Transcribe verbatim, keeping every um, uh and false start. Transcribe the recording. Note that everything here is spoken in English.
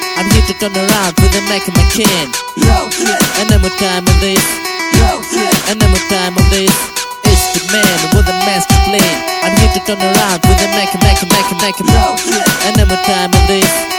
I'm here to turn around with the Mac and my kin. And then with time on this, and then with time on this, it's the man with the master plan. I'm here to turn around with the Mac and Mac and Mac and Mac and and then with time on this.